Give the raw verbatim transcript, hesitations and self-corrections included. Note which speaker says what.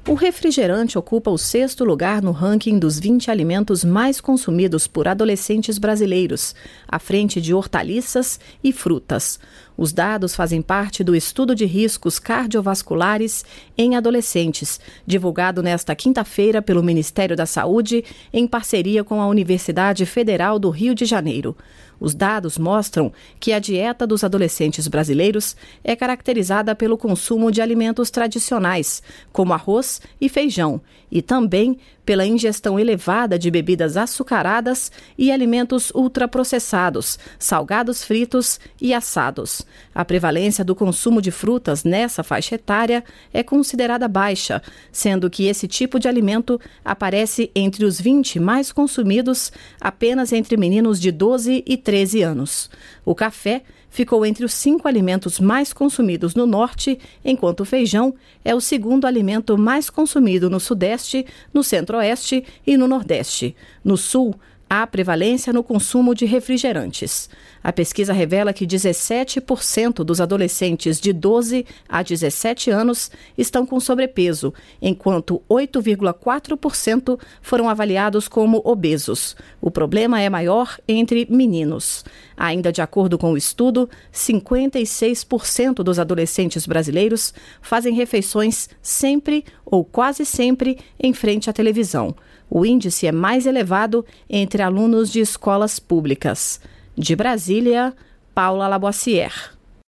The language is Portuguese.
Speaker 1: O refrigerante ocupa o sexto lugar no ranking dos vinte alimentos mais consumidos por adolescentes brasileiros, à frente de hortaliças e frutas. Os dados fazem parte do estudo de riscos cardiovasculares em adolescentes, divulgado nesta quinta-feira pelo Ministério da Saúde, em parceria com a Universidade Federal do Rio de Janeiro. Os dados mostram que a dieta dos adolescentes brasileiros é caracterizada pelo consumo de alimentos tradicionais, como arroz e feijão, e também pela ingestão elevada de bebidas açucaradas e alimentos ultraprocessados, salgados fritos e assados. A prevalência do consumo de frutas nessa faixa etária é considerada baixa, sendo que esse tipo de alimento aparece entre os vinte mais consumidos apenas entre meninos de doze e treze anos. O café ficou entre os cinco alimentos mais consumidos no norte, enquanto o feijão é o segundo alimento mais consumido no sudeste, no centro-oeste e no nordeste. No sul, há prevalência no consumo de refrigerantes. A pesquisa revela que dezessete por cento dos adolescentes de doze a dezessete anos estão com sobrepeso, enquanto oito vírgula quatro por cento foram avaliados como obesos. O problema é maior entre meninos. Ainda de acordo com o estudo, cinquenta e seis por cento dos adolescentes brasileiros fazem refeições sempre ou quase sempre em frente à televisão. O índice é mais elevado entre alunos de escolas públicas. De Brasília, Paula Laboissière.